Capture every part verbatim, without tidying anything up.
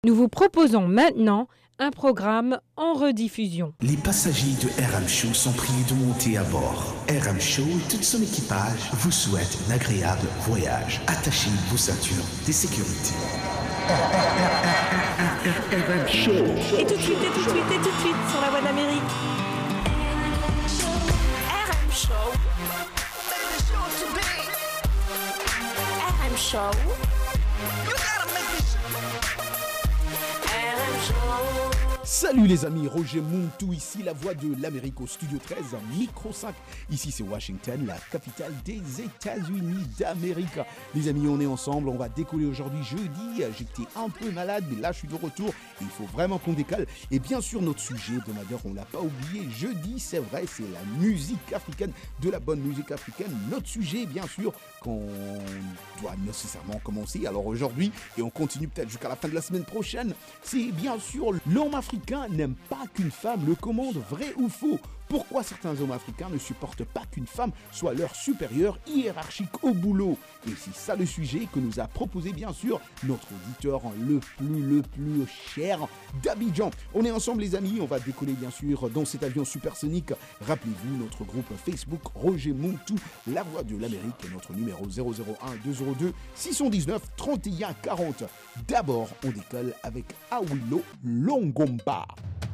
Nous vous proposons maintenant un programme en rediffusion. Les passagers de R M Show sont priés de monter à bord. R M Show et tout son équipage vous souhaitent un agréable voyage. Attachez vos ceintures de sécurité. R M Show. Et tout de suite, et tout de suite, et tout de suite sur la voie d'Amérique. R M Show. R M Show. Salut les amis, Roger Muntu ici, la voix de l'Amérique au studio treize, micro cinq. Ici c'est Washington, la capitale des États-Unis d'Amérique. Les amis, on est ensemble, on va décoller aujourd'hui jeudi. J'étais un peu malade, mais là je suis de retour et il faut vraiment qu'on décale. Et bien sûr, notre sujet hebdomadaire, on l'a pas oublié. Jeudi, c'est vrai, c'est la musique africaine, de la bonne musique africaine. Notre sujet, bien sûr, qu'on doit nécessairement commencer. Alors aujourd'hui, et on continue peut-être jusqu'à la fin de la semaine prochaine, c'est bien sûr l'homme africain n'aime pas qu'une femme le commande, vrai ou faux? Pourquoi certains hommes africains ne supportent pas qu'une femme soit leur supérieure hiérarchique au boulot? Et c'est ça le sujet que nous a proposé bien sûr notre auditeur le plus le plus cher d'Abidjan. On est ensemble les amis, on va décoller bien sûr dans cet avion supersonique. Rappelez-vous notre groupe Facebook Roger Muntu, la voix de l'Amérique, et notre numéro zéro zéro un deux zéro deux six un neuf trente et un quarante. D'abord, on décolle avec Awilo Longomba.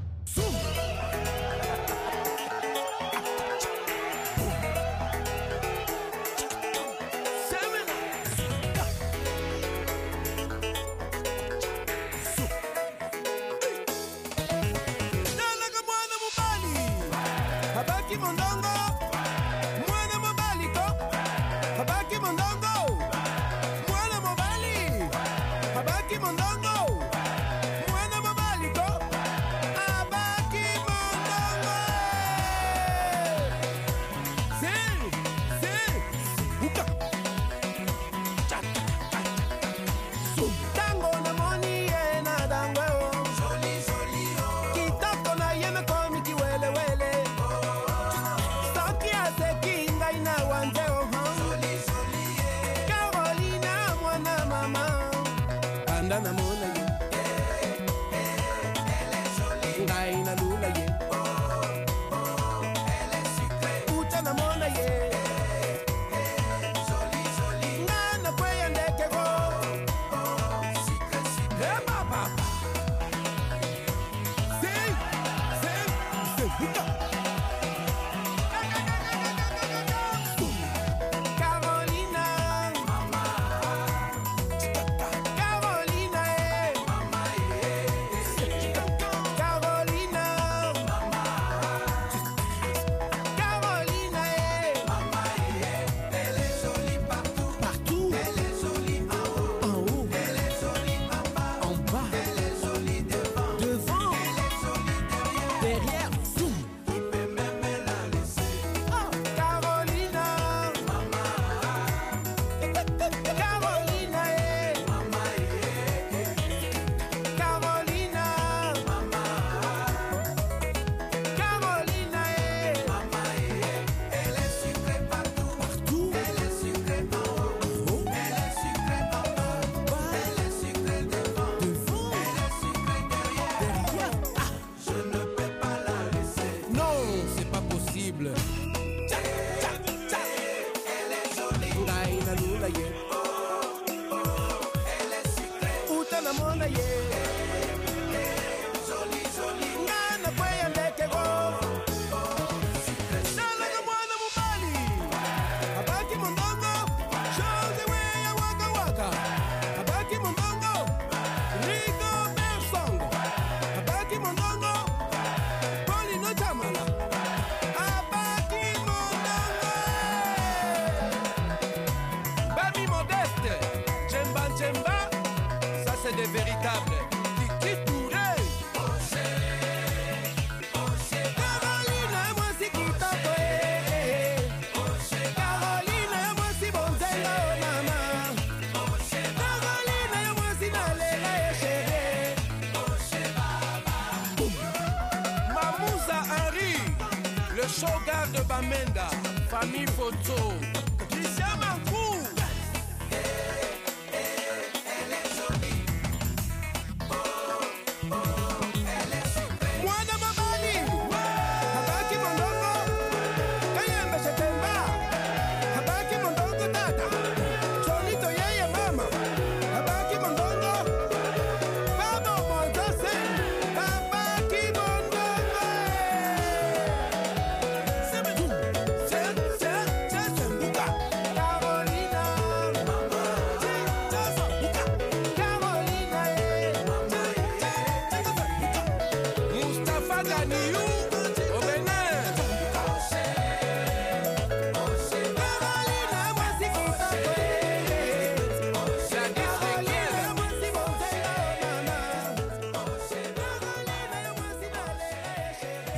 Shogar de Bamenda, famille photo. Christian Mankou. Elle est jolie. Oh,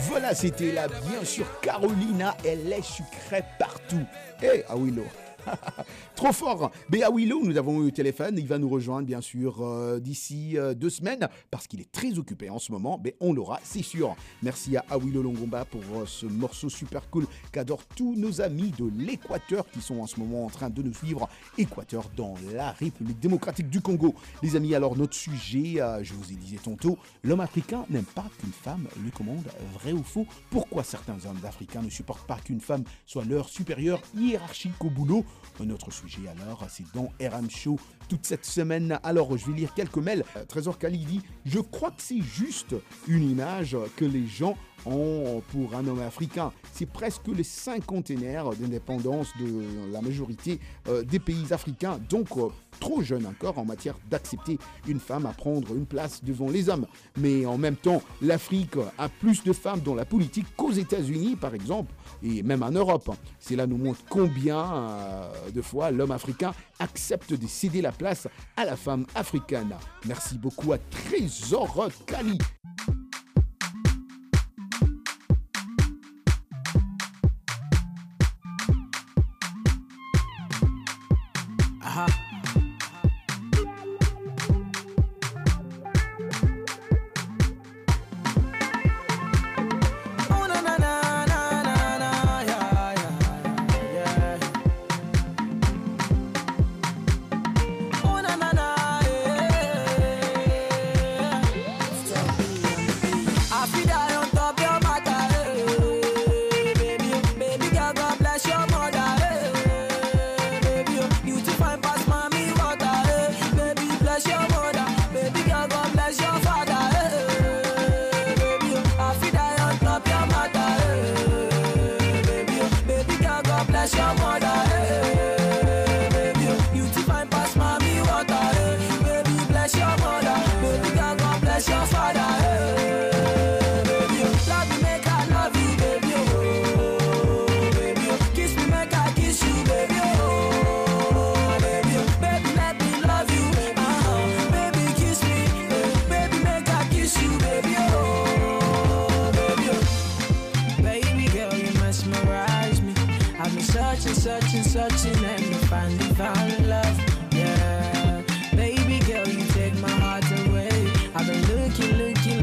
Voilà, c'était là, bien sûr, Carolina, elle est sucrée partout. Eh, hey, Awilo. Trop fort. Mais à Willow, nous avons eu au téléphone. Il va nous rejoindre, bien sûr, euh, d'ici euh, deux semaines, parce qu'il est très occupé en ce moment. Mais on l'aura, c'est sûr. Merci à Awilo Longomba pour euh, ce morceau super cool qu'adorent tous nos amis de l'Équateur qui sont en ce moment en train de nous suivre. Équateur dans la République démocratique du Congo. Les amis, alors notre sujet, euh, je vous ai dit tantôt, l'homme africain n'aime pas qu'une femme lui commande, vrai ou faux? Pourquoi certains hommes africains ne supportent pas qu'une femme soit leur supérieure hiérarchique au boulot? Notre sujet alors, c'est dans R M Show toute cette semaine. Alors, je vais lire quelques mails. Euh, Trésor Khalidi, je crois que c'est juste une image que les gens ont pour un homme africain. C'est presque les cinquantenaires d'indépendance de la majorité euh, des pays africains. Donc, euh, trop jeune encore en matière d'accepter une femme à prendre une place devant les hommes. Mais en même temps, l'Afrique a plus de femmes dans la politique qu'aux États-Unis, par exemple, et même en Europe. Cela nous montre combien euh, de fois l'homme africain accepte de céder la place à la femme africaine. Merci beaucoup à Trésor Kali. Searching, searching, and finally found love. Yeah, baby girl, you take my heart away. I've been looking, looking,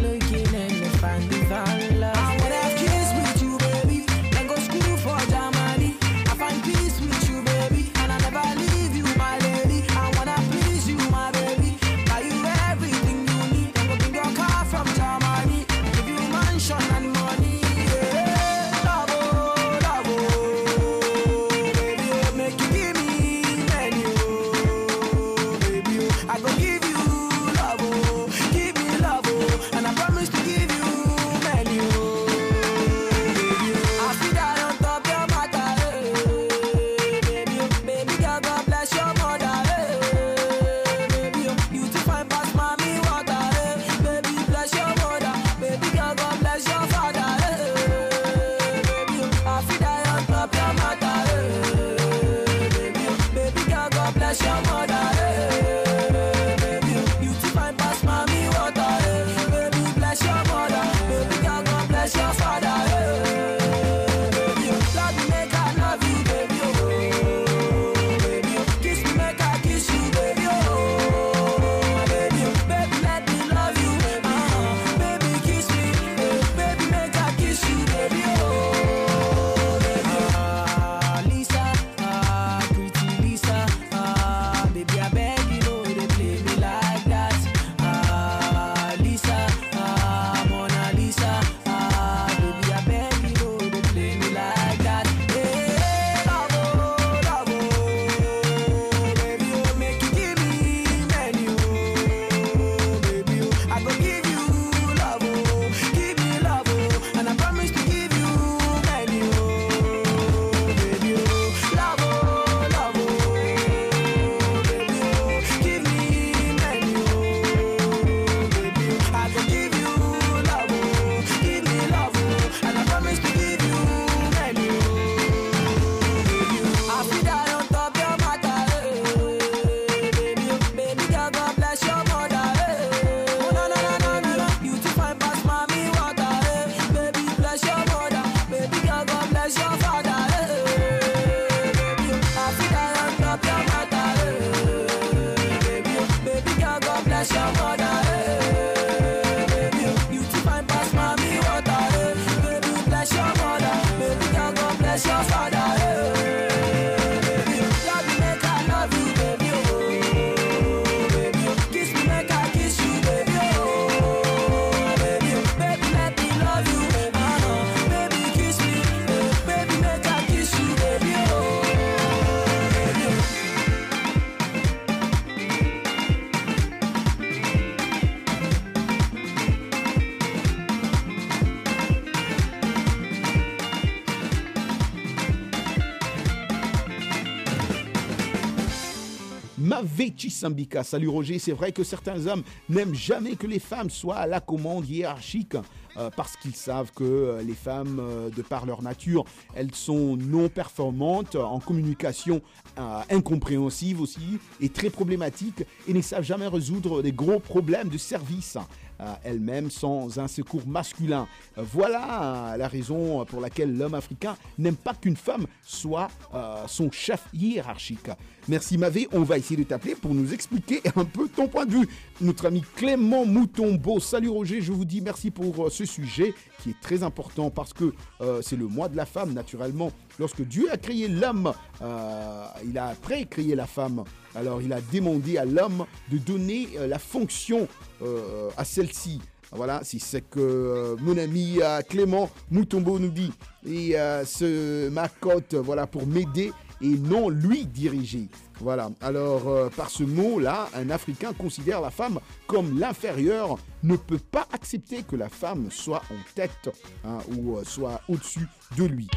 Veci Sambika. Salut Roger, c'est vrai que certains hommes n'aiment jamais que les femmes soient à la commande hiérarchique euh, parce qu'ils savent que euh, les femmes, euh, de par leur nature, elles sont non performantes en communication euh, incompréhensive aussi et très problématique et ne savent jamais résoudre des gros problèmes de service. Euh, elles-mêmes sans un secours masculin. Euh, voilà euh, la raison pour laquelle l'homme africain n'aime pas qu'une femme soit euh, son chef hiérarchique. Merci Mavé, on va essayer de t'appeler pour nous expliquer un peu ton point de vue. Notre ami Clément Moutombo, salut Roger, je vous dis merci pour euh, ce sujet qui est très important parce que euh, c'est le mois de la femme naturellement. Lorsque Dieu a créé l'homme, euh, il a après créé la femme. Alors il a demandé à l'homme de donner euh, la fonction euh, à celle-ci. Voilà, c'est ce que euh, mon ami euh, Clément Moutombo nous dit. Et euh, ce m'accote voilà, pour m'aider et non lui diriger. Voilà, alors euh, par ce mot-là, un Africain considère la femme comme l'inférieure, ne peut pas accepter que la femme soit en tête hein, ou euh, soit au-dessus de lui.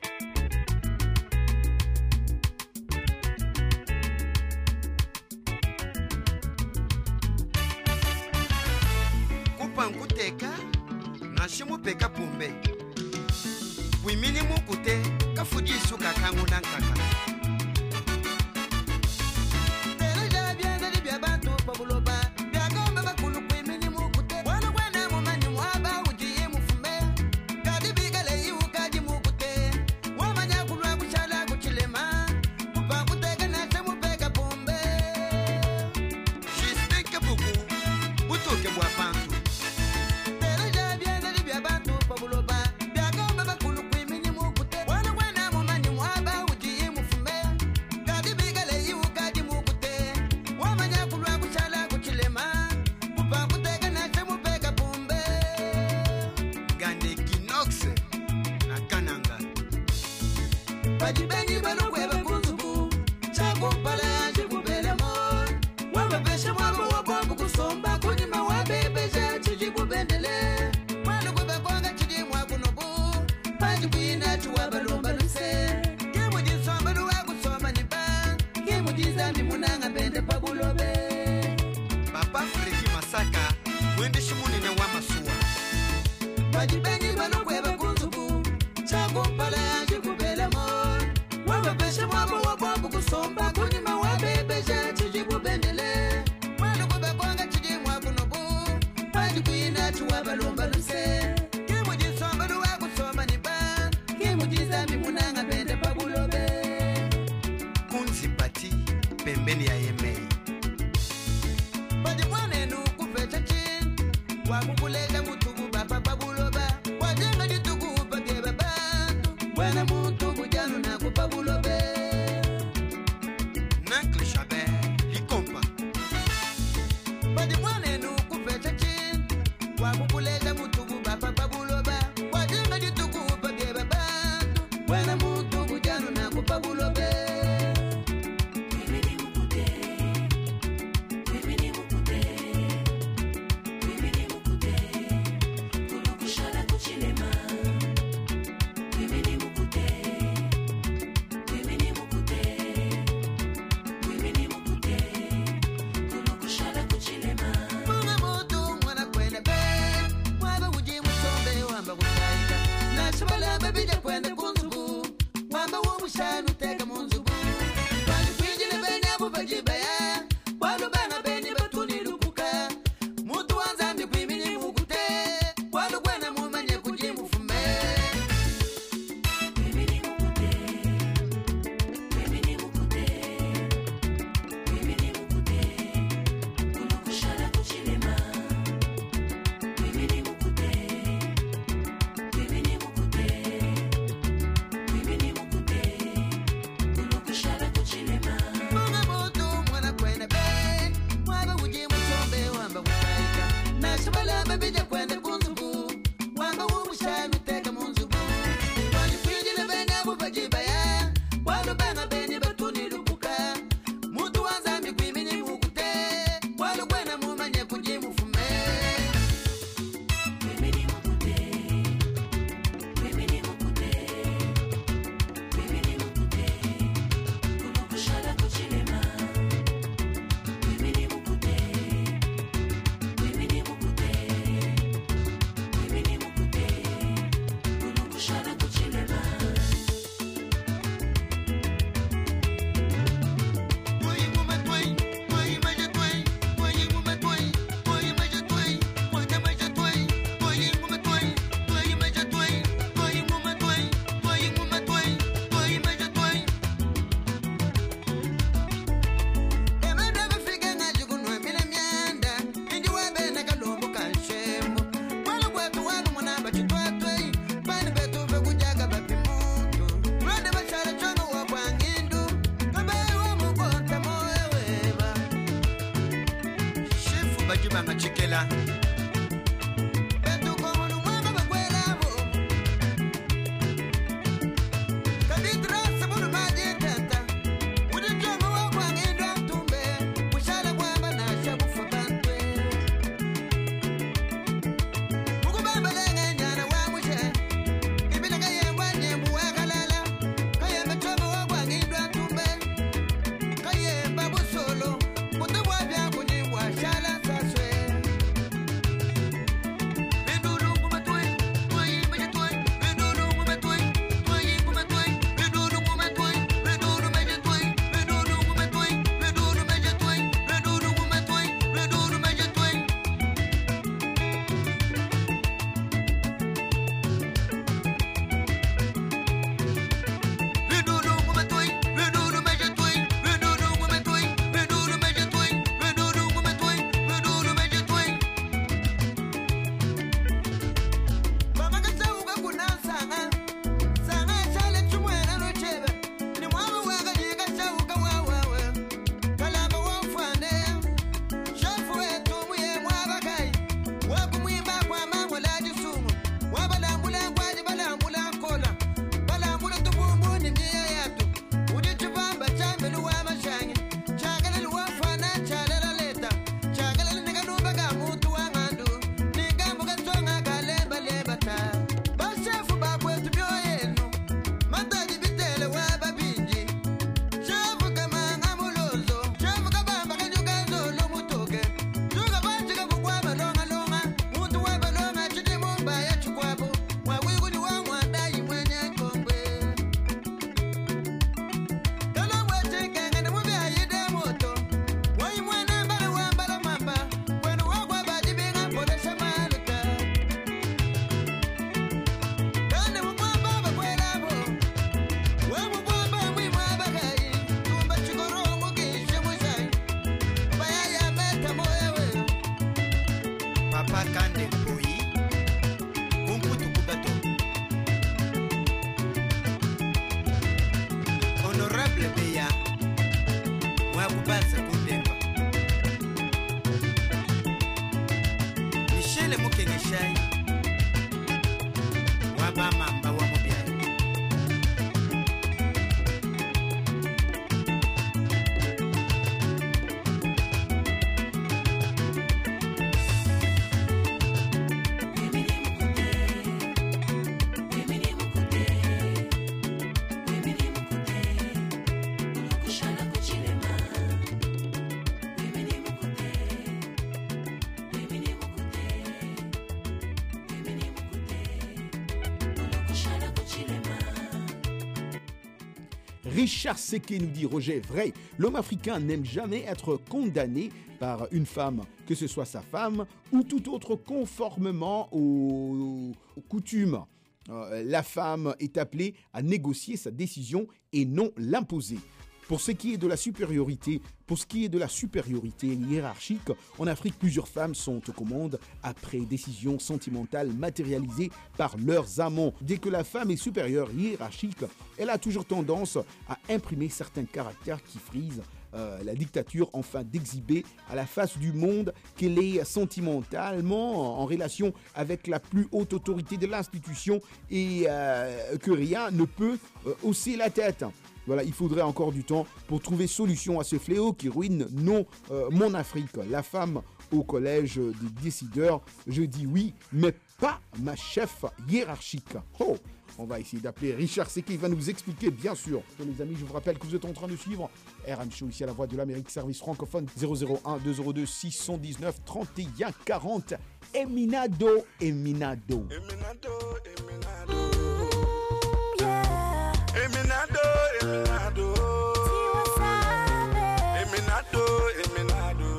Nkuteka nashimu peka pumbe wimini mukute kafuji suka kangu nankaka Teleja bienda libya bantu pabuloba byagomba bakulu kwimini mukute wana kwenda mumanyi mwaba ujiye mufume kadi bigale yukaji mukute wamanya kulwa kuchala kuchilema kupa kuteka nashimu peka pumbe Jisteke buku butoke bwa bantu mama chikela Betu como no mama bakwela bo Kaditra sabunu maji tata Udi choma wa kwa ngindwa tumbe Mushala kwamba na shabu fabantwe Mugu bamba lenga nyana wa mushe Ibila kaya mwa nyembu wa kalala Kaya mechoma wa kwa ngindwa tumbe Kaya babu solo Kutu wabia kunyimwa shala saswe Bidulu kumatwe Twayi meje twayi Bidulu kumatwe Twayi kumatwe Bidulu kumatwe Bidulu meje twayi Bidulu kumatwe Bidulu meje twayi Bidulu kumatwe Bidulu meje twayi Bidulu kumatwe Bidulu meje twayi Bidulu kumatwe Bidulu meje twayi Bidulu kumatwe Bidulu meje twayi Mama kasauka kuna sanga Sanga shale chumwena nochebe Ni mwama waka jiga sauka wawawe Kalamba wafane Shafu wetu muye mwabakai Waku mwimba kwa mango laji sumu Wabalambula ngwaji balambula kola Balambula tubumbu ni mia yatu Udichubamba chambelu wa mashangi Chakalelu wafana chalela leta Chakalelu nikanumba ka mutu wa ngandu Nikambu kasonga kalemba lebata Bashafu bakwetu byo yenu Mataji bitele wa babinji Shafu kamanga mulozo Shafu kabamba kanyuka zolo mutoke Zuga banjika kukwaba longa longa Muntu wa balonga chidi mumba ya chukwabu Wawigu ni wa mwandayi mwenye kongwe Kalomwe chikenge ni mubi ayide moto Wayi mwana mbale wa mbala mamba Kwenu wakwa bajibinga polesha maluta Kande mumwamba bakwelabo Wemubwamba mwimwaba kai Tumba chikorongo kishe musai Bayaya meta moyewe Papa kande boyi Kumputu kubato Honorable Beya Mwakubanza kundemba Michele Mukengeshai Wabamamba wa mubyai Richard Seke nous dit Roger, vrai, l'homme africain n'aime jamais être condamné par une femme, que ce soit sa femme ou tout autre conformément aux, aux coutumes. Euh, la femme est appelée à négocier sa décision et non l'imposer. Pour ce qui est de la supériorité, pour ce qui est de la supériorité hiérarchique, en Afrique, plusieurs femmes sont aux commandes après décisions sentimentales matérialisées par leurs amants. Dès que la femme est supérieure hiérarchique, elle a toujours tendance à imprimer certains caractères qui frisent euh, la dictature, afin d'exhiber à la face du monde qu'elle est sentimentalement en relation avec la plus haute autorité de l'institution et euh, que rien ne peut euh, hausser la tête. Voilà, il faudrait encore du temps pour trouver solution à ce fléau qui ruine non, euh, mon Afrique. La femme au collège des décideurs, je dis oui, mais pas ma chef hiérarchique. Oh, on va essayer d'appeler Richard Seke, il va nous expliquer, bien sûr. Les amis, je vous rappelle que vous êtes en train de suivre R M Show ici à la Voix de l'Amérique, service francophone zéro zéro un deux zéro deux six cent dix-neuf trente et un quarante. Eminado, Eminado. Eminado, Eminado. Eminado, Eminado. Eminado, Eminado.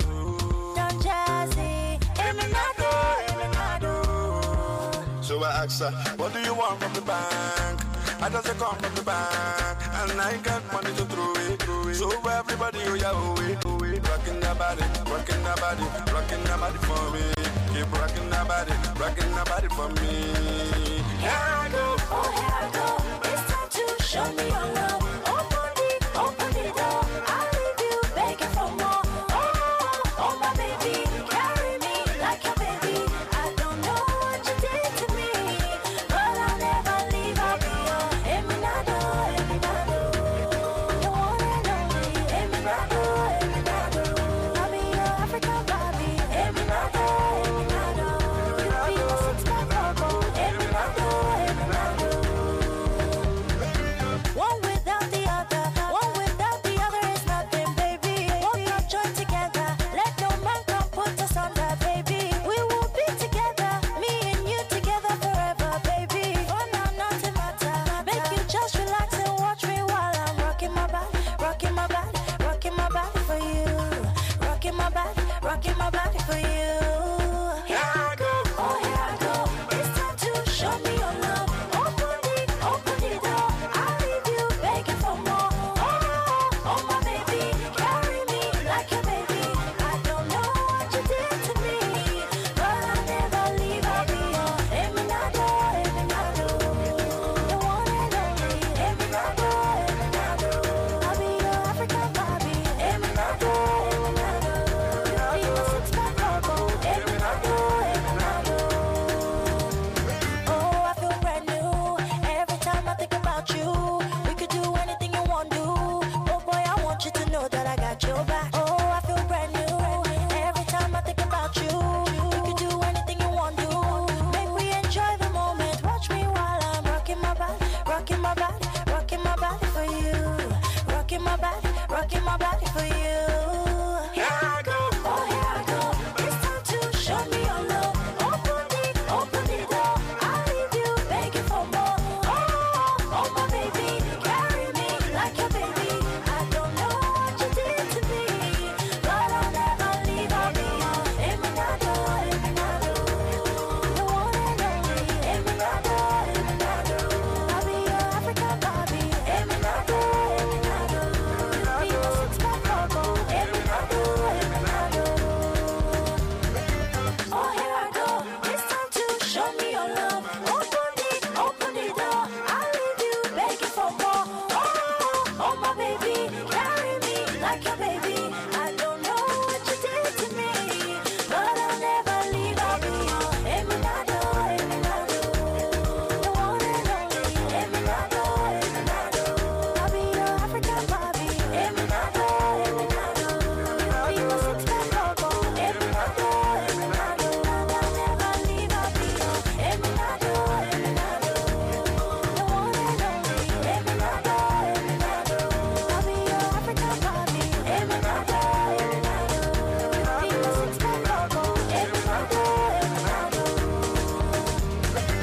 Eminado, Eminado. So I asked her, what do you want from the bank? I just say come from the bank, and I got money to throw it, throw it. So everybody, oh yeah, oh it, oh it. Rockin' that body, rockin' that body, rockin' that body for me. Keep rockin' that body, rockin' that body for me. Here I go, Oh, here I go. It's time to show me your love. Open the, open the door. I'll leave you begging for more. Oh, oh, my baby, carry me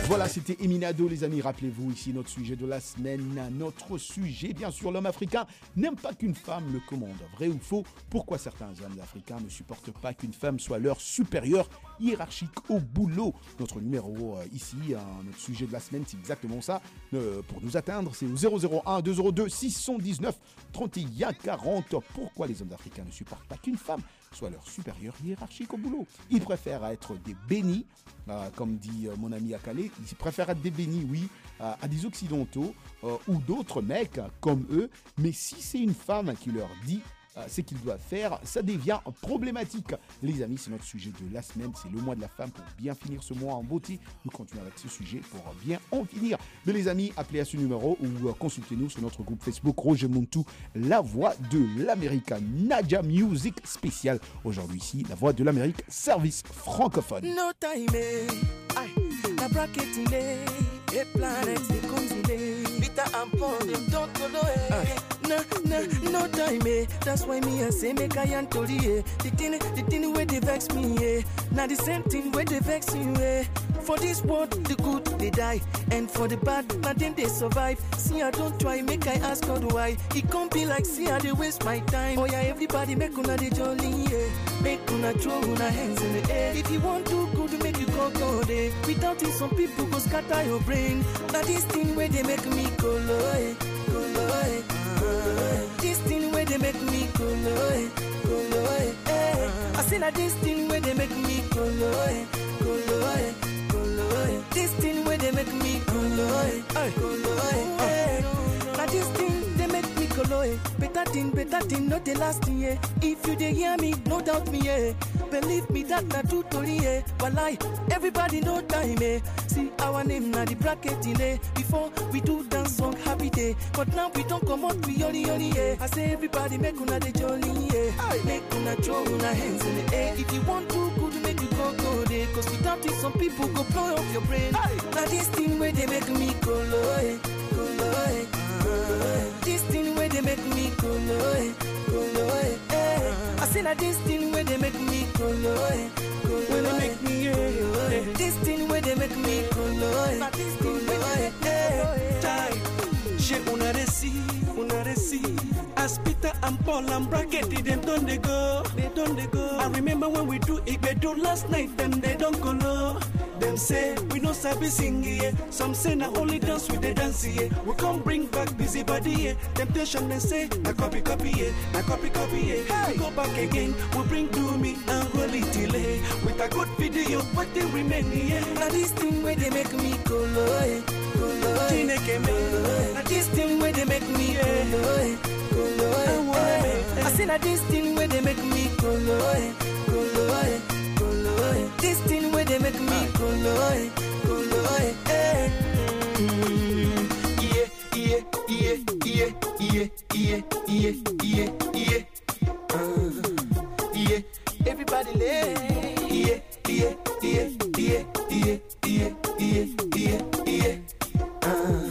Voilà, c'était Eminado, les amis. Rappelez-vous, ici, notre sujet de la semaine. Notre sujet, bien sûr, l'homme africain n'aime pas qu'une femme le commande. Vrai ou faux? Pourquoi certains hommes africains ne supportent pas qu'une femme soit leur supérieur hiérarchique au boulot? Notre numéro euh, ici, hein, notre sujet de la semaine, c'est exactement ça. Euh, pour nous atteindre, c'est au zéro zéro un deux zéro deux six cent dix-neuf trente et un quarante. Pourquoi les hommes africains ne supportent pas qu'une femme soit leur supérieur hiérarchique au boulot? Ils préfèrent être des bénis, euh, comme dit euh, mon ami Akale, ils préfèrent être des bénis, oui, euh, à des occidentaux euh, ou d'autres mecs euh, comme eux, mais si c'est une femme qui leur dit euh, ce qu'ils doivent faire, ça devient problématique. Les amis, c'est notre sujet de la semaine, c'est le mois de la femme. Pour bien finir ce mois en beauté, nous continuons avec ce sujet pour bien en finir. Mais les amis, appelez à ce numéro ou euh, consultez-nous sur notre groupe Facebook Roger Muntu, la voix de l'Amérique, Nadia Music spécial. Aujourd'hui ici, la voix de l'Amérique, service francophone. No time, eh. Aye. La bracket in eh. A planet they comes in eh. Peter and Paul them don't go no eh. No, no, no time eh. That's why me I say make I Antori eh. The thing, the thing where they vex me eh. Now the same thing where they vex you eh. For this world, the good they die, and for the bad, now then they survive. See I don't try, make I ask God why. It can't be like see I they waste my time. Oh yeah, everybody make una the jolly yeah. Make una throw una hands in the air. If you want to good, make you go go there. Without it, some people go scatter your brain. Now this thing where they make me go low, eh, go low, eh, go low, eh. This thing where they make me go low, eh, go low, eh, eh. I say that this thing where they make me go low, eh, go low, eh, go low, eh. This thing where they make me go low, eh, go low, eh, eh. Now this thing they make me go low, eh. Better thing, better thing, not the last thing, yeah. If you dey hear me, no doubt me, yeah. Believe me that na true story, eh. Walai, everybody know time, eh. See our name na the bracket in eh. Before we do dance song happy day, but now we don't come out we yoli yoli, eh. I say everybody make una the jolly, eh. Make una throw una hands in the air. If you want to good, make you go go there. Cause without it, some people go blow off your brain. Now this thing where they make me go low, eh, go low, eh, go low, eh. This thing where they make me go low, eh, go low, eh, eh. I say that this thing where they make me go low, eh, go low, eh, make me yeah, yeah. This thing where they make me go low, eh, this thing where they make me J'ai una resi, una resi. As Peter and Paul and Bracket, them don't they go, they don't they go. I remember when we do it, they do last night, them they don't go low. Them say we no sabi sing yeah. Some say na only dance with the dance yeah. We come bring back busy body yeah. Temptation they say na copy copy yeah, na copy copy yeah. Hey. We go back again, we bring do me and roll it till eh. With a good video, what they remain yeah. Now this thing where they make me go low, eh, go low, eh, go low, eh. Now this thing where they make me yeah. go low, eh, go low, eh, eh. I say na this thing where they make me go low, eh, go low, eh. This thing where they make me go low, eh, go low, eh, eh. Mm. Yeah, yeah, yeah, yeah, yeah, yeah, yeah, yeah, yeah. Uh, yeah, everybody lay. Yeah, yeah, yeah, yeah, yeah, yeah, yeah, yeah, yeah. Uh,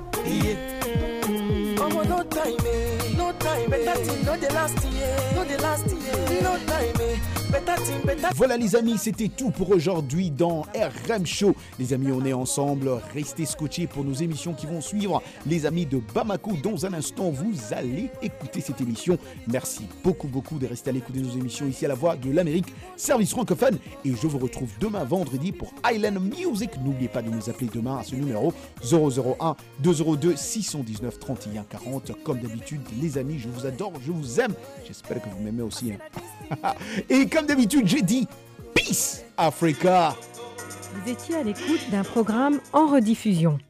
yeah. Mm. Oh, no time, eh, no time, eh. Better thing, not the last year, not the last year, no time, eh. Voilà les amis, c'était tout pour aujourd'hui dans R M Show. Les amis, on est ensemble, restez scotchés pour nos émissions qui vont suivre. Les amis de Bamako, dans un instant, vous allez écouter cette émission. Merci beaucoup, beaucoup de rester à l'écoute de nos émissions ici à la Voix de l'Amérique, service francophone. Et je vous retrouve demain vendredi pour Island Music. N'oubliez pas de nous appeler demain à ce numéro zéro zéro un deux zéro deux six cent dix-neuf trente et un quarante. Comme d'habitude, les amis, je vous adore, je vous aime. J'espère que vous m'aimez aussi. Hein. Et comme d'habitude, j'ai dit Peace Africa. Vous étiez à l'écoute d'un programme en rediffusion.